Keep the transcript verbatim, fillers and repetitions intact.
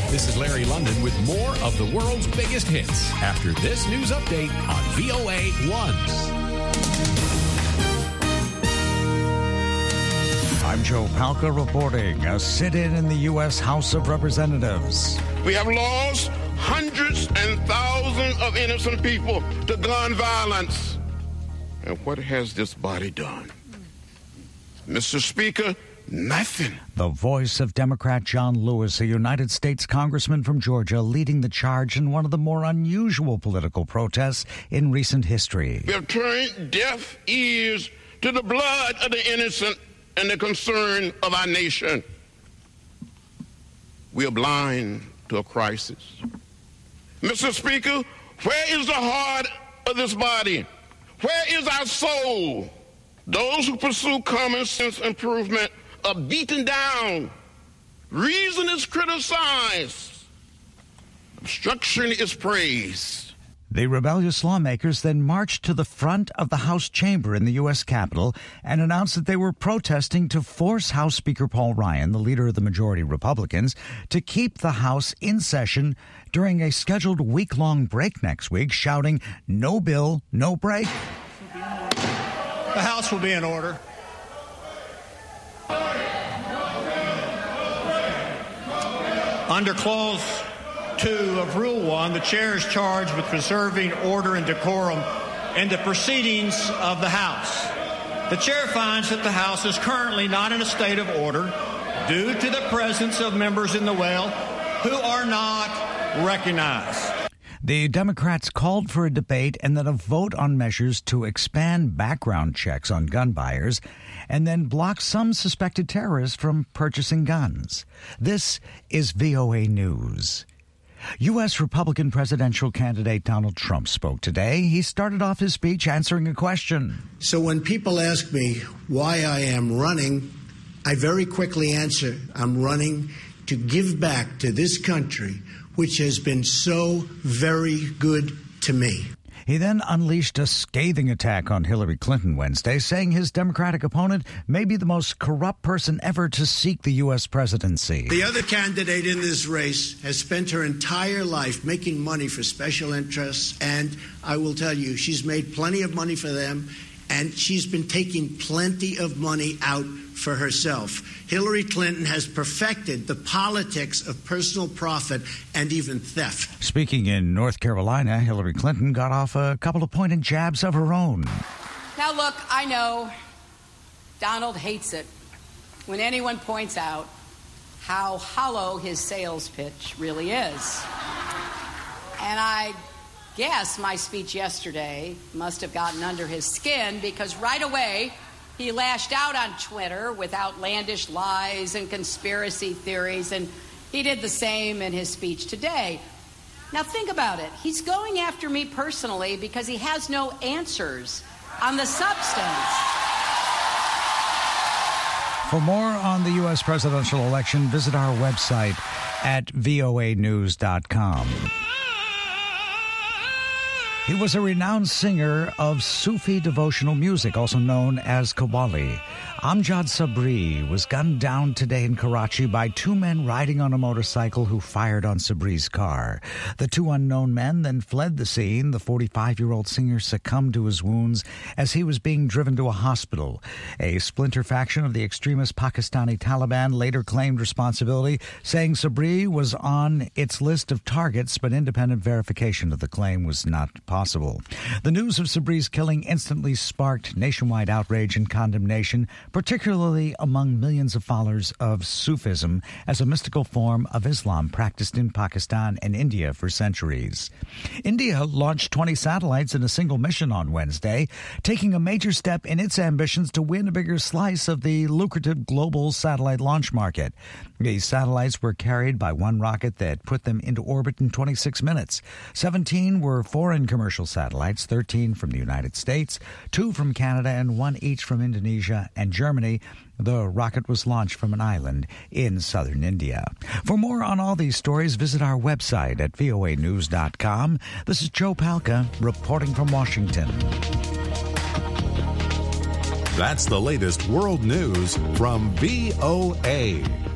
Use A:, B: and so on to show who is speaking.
A: This is Larry London with more of the world's biggest hits after this news update on V O A one.
B: I'm Joe Palca reporting a sit-in in the U S House of Representatives.
C: We have lost hundreds and thousands of innocent people to gun violence. And what has this body done? Mister Speaker, nothing.
B: The voice of Democrat John Lewis, a United States congressman from Georgia, leading the charge in one of the more unusual political protests in recent history.
C: We have turned deaf ears to the blood of the innocent and the concern of our nation. We are blind to a crisis. Mister Speaker, where is the heart of this body? Where is our soul? Those who pursue common sense improvement are beaten down. Reason is criticized. Obstruction is praised.
B: The rebellious lawmakers then marched to the front of the House chamber in the U S Capitol and announced that they were protesting to force House Speaker Paul Ryan, the leader of the majority Republicans, to keep the House in session during a scheduled week-long break next week, shouting, "No bill, no break."
D: The House will be in order. Under Clause two of Rule one, the chair is charged with preserving order and decorum in the proceedings of the House. The chair finds that the House is currently not in a state of order due to the presence of members in the well who are not recognized.
B: The Democrats called for a debate and then a vote on measures to expand background checks on gun buyers and then block some suspected terrorists from purchasing guns. This is V O A News. U S Republican presidential candidate Donald Trump spoke today. He started off his speech answering a question.
E: So when people ask me why I am running, I very quickly answer, I'm running to give back to this country, which has been so very good to me.
B: He then unleashed a scathing attack on Hillary Clinton Wednesday, saying his Democratic opponent may be the most corrupt person ever to seek the U S presidency.
E: The other candidate in this race has spent her entire life making money for special interests, and I will tell you, she's made plenty of money for them, and she's been taking plenty of money out for herself. Hillary Clinton has perfected the politics of personal profit and even theft.
B: Speaking in North Carolina, Hillary Clinton got off a couple of pointed jabs of her own.
F: Now, look, I know Donald hates it when anyone points out how hollow his sales pitch really is. And I guess my speech yesterday must have gotten under his skin, because right away he lashed out on Twitter with outlandish lies and conspiracy theories, and he did the same in his speech today. Now think about it. He's going after me personally because he has no answers on the substance.
B: For more on the U S presidential election, visit our website at V O A news dot com. He was a renowned singer of Sufi devotional music, also known as Qawwali. Amjad Sabri was gunned down today in Karachi by two men riding on a motorcycle who fired on Sabri's car. The two unknown men then fled the scene. The forty-five-year-old singer succumbed to his wounds as he was being driven to a hospital. A splinter faction of the extremist Pakistani Taliban later claimed responsibility, saying Sabri was on its list of targets, but independent verification of the claim was not possible. The news of Sabri's killing instantly sparked nationwide outrage and condemnation, particularly among millions of followers of Sufism as a mystical form of Islam practiced in Pakistan and India for centuries. India launched twenty satellites in a single mission on Wednesday, taking a major step in its ambitions to win a bigger slice of the lucrative global satellite launch market. These satellites were carried by one rocket that put them into orbit in twenty-six minutes. seventeen were foreign commercial satellites, thirteen from the United States, two from Canada, and one each from Indonesia and Germany. The rocket was launched from an island in southern India. For more on all these stories, visit our website at V O A news dot com. This is Joe Palca reporting from Washington.
A: That's the latest world news from V O A.